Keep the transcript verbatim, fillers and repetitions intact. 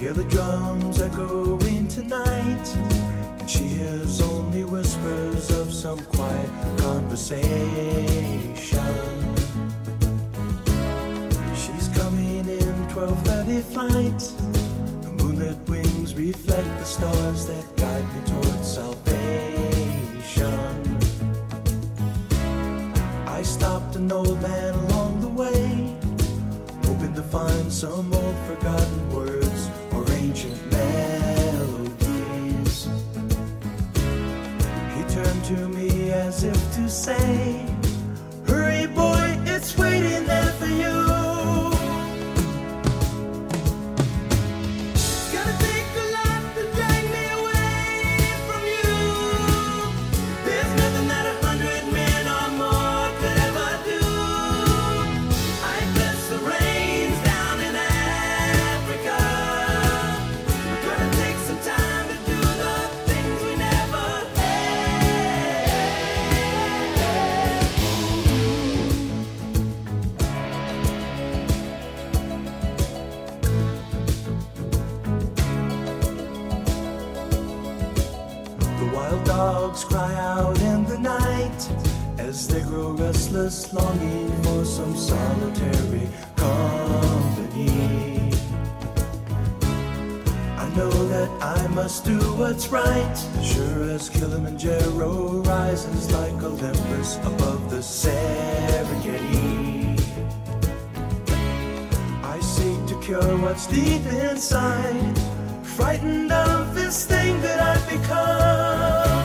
hear the drums echoing tonight, and she hears only whispers of some quiet conversation. She's coming in twelve thirty flight. The moonlit wings reflect the stars that guide me towards salvation. I stopped an old man along the way, hoping to find some old forgotten words or ancient melodies. He turned to me as if to say, hurry boy, it's waiting there for you. Dogs cry out in the night as they grow restless, longing for some solitary company. I know that I must do what's right, sure as Kilimanjaro rises like Olympus above the Serengeti. I seek to cure what's deep inside, frightened of this thing that I've become.